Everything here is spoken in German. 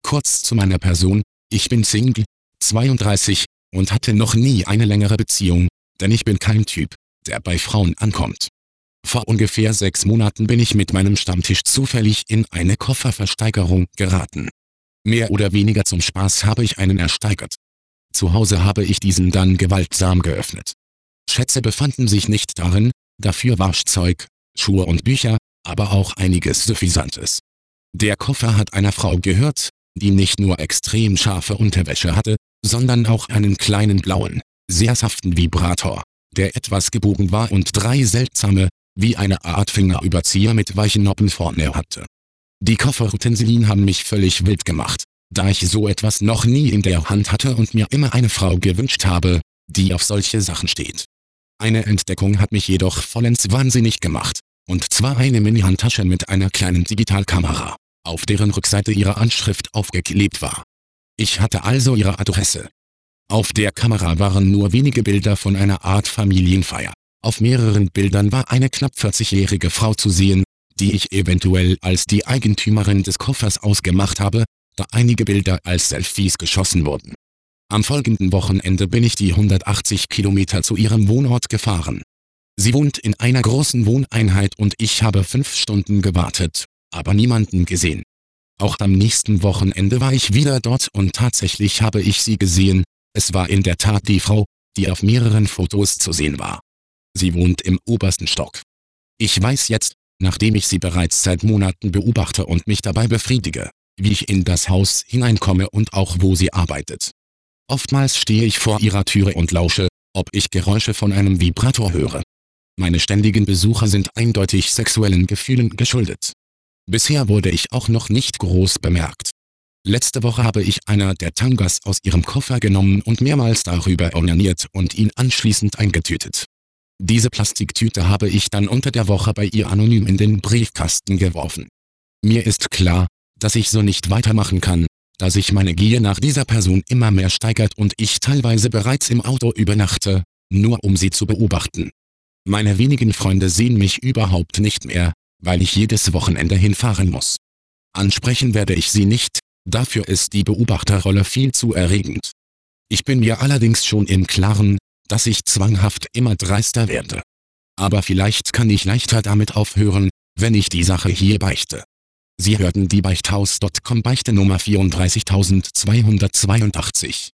Kurz zu meiner Person: Ich bin Single, 32, und hatte noch nie eine längere Beziehung, denn ich bin kein Typ, der bei Frauen ankommt. Vor ungefähr 6 Monaten bin ich mit meinem Stammtisch zufällig in eine Kofferversteigerung geraten. Mehr oder weniger zum Spaß habe ich einen ersteigert. Zu Hause habe ich diesen dann gewaltsam geöffnet. Schätze befanden sich nicht darin, dafür Waschzeug, Schuhe und Bücher, aber auch einiges Suffisantes. Der Koffer hat einer Frau gehört, die nicht nur extrem scharfe Unterwäsche hatte, sondern auch einen kleinen blauen, sehr saften Vibrator, der etwas gebogen war und 3 seltsame, wie eine Art Fingerüberzieher mit weichen Noppen vorne hatte. Die Kofferutensilien haben mich völlig wild gemacht, da ich so etwas noch nie in der Hand hatte und mir immer eine Frau gewünscht habe, die auf solche Sachen steht. Eine Entdeckung hat mich jedoch vollends wahnsinnig gemacht, und zwar eine Mini-Handtasche mit einer kleinen Digitalkamera, auf deren Rückseite ihre Anschrift aufgeklebt war. Ich hatte also ihre Adresse. Auf der Kamera waren nur wenige Bilder von einer Art Familienfeier. Auf mehreren Bildern war eine knapp 40-jährige Frau zu sehen, die ich eventuell als die Eigentümerin des Koffers ausgemacht habe, da einige Bilder als Selfies geschossen wurden. Am folgenden Wochenende bin ich die 180 Kilometer zu ihrem Wohnort gefahren. Sie wohnt in einer großen Wohneinheit und ich habe 5 Stunden gewartet, aber niemanden gesehen. Auch am nächsten Wochenende war ich wieder dort und tatsächlich habe ich sie gesehen. Es war in der Tat die Frau, die auf mehreren Fotos zu sehen war. Sie wohnt im obersten Stock. Ich weiß jetzt, nachdem ich sie bereits seit Monaten beobachte und mich dabei befriedige, wie ich in das Haus hineinkomme und auch wo sie arbeitet. Oftmals stehe ich vor ihrer Türe und lausche, ob ich Geräusche von einem Vibrator höre. Meine ständigen Besuche sind eindeutig sexuellen Gefühlen geschuldet. Bisher wurde ich auch noch nicht groß bemerkt. Letzte Woche habe ich einer der Tangas aus ihrem Koffer genommen und mehrmals darüber onaniert und ihn anschließend eingetütet. Diese Plastiktüte habe ich dann unter der Woche bei ihr anonym in den Briefkasten geworfen. Mir ist klar, dass ich so nicht weitermachen kann, da sich meine Gier nach dieser Person immer mehr steigert und ich teilweise bereits im Auto übernachte, nur um sie zu beobachten. Meine wenigen Freunde sehen mich überhaupt nicht mehr, weil ich jedes Wochenende hinfahren muss. Ansprechen werde ich sie nicht, dafür ist die Beobachterrolle viel zu erregend. Ich bin mir allerdings schon im Klaren, dass ich zwanghaft immer dreister werde. Aber vielleicht kann ich leichter damit aufhören, wenn ich die Sache hier beichte. Sie hörten die Beichthaus.com Beichte Nummer 34282.